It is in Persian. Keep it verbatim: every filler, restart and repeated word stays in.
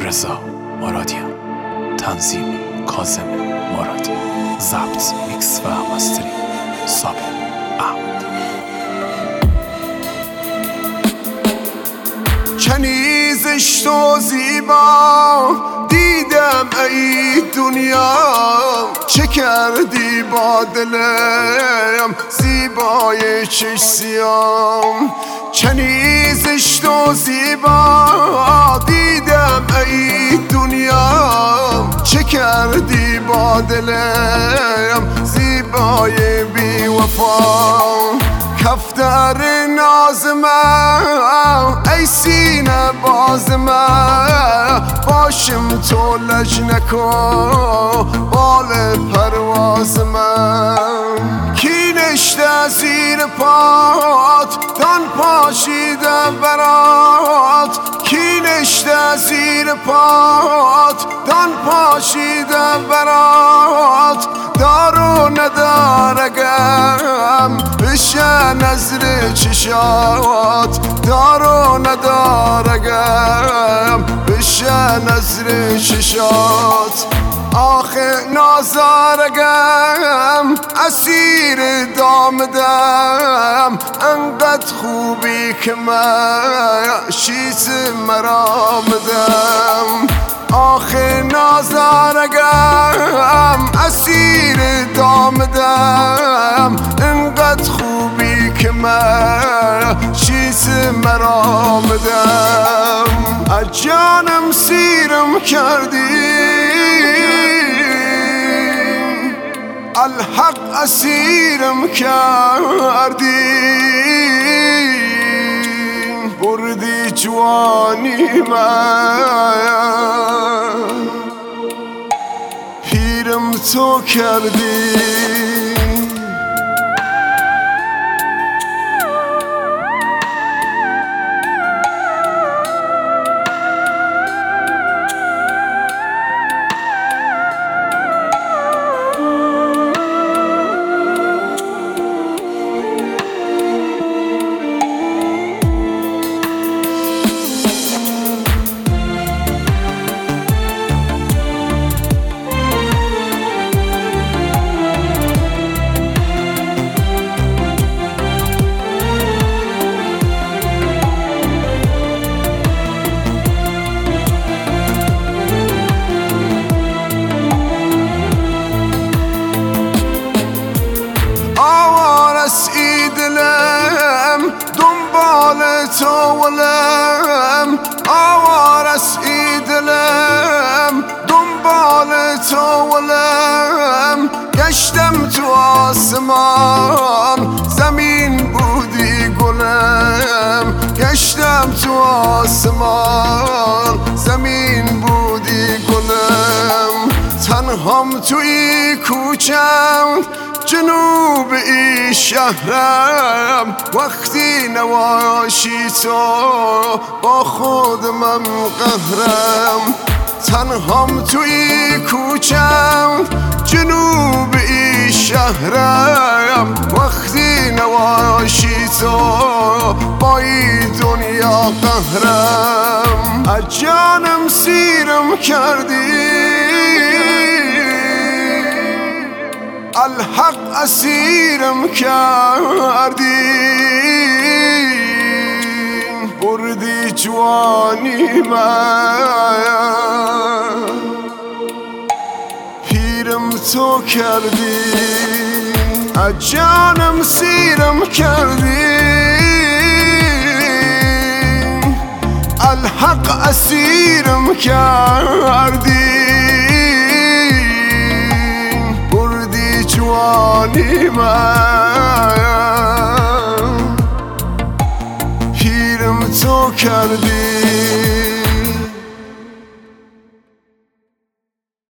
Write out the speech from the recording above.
رضا مرادیان، تنظیم کاظم مرادی، ضبط میکس و مستری صابر احمد. چنی زشت و زیبا دیدم ای دنیا، چه کردی با دلم زیبای چش سیام. چنی زشت و زیبا دیدم ای دنیا، چه کردی با دلم زیبای بی وفا. کفتر ناز من ای سینه باز من، باشم تو لج نکن بال پرواز من. کی نشته زیر پات دان پاشیده برات، کی نشته زیر پات دان پاشیده برات. دارو ندارگم بشه نظر چشات، دارو ندارگم بشه نظر چشات. آخه نازارگم اسیر دامدم، انقدر خوبی که من شیز مرامدم. آخه نازارگم اسیر دامدم، انقدر خوبی که من شیز مرامدم. از جانم سیرم کردی الحق اسیرم کردی، بردی جوانی من پیرم تو کردی. تو ولم آوارس ای دلم، دنبال تو ولم. گشتم تو آسمان زمین بودی گلم، گشتم تو آسمان زمین بودی گلم. تنهام توی کوچم جنوب ای شهرم، وقتی نواشی تو با خودمم قهرم. تنهام توی کوچم جنوب ای شهرم، وقتی نواشی تو با ای دنیا قهرم. از جانم سیرم کردی الحق اسیرم کردی، بردی جوانی من پیرم تو کردی. از جانم سیرم کردی الحق اسیرم کردی، جوانی من پیرم تو کردی.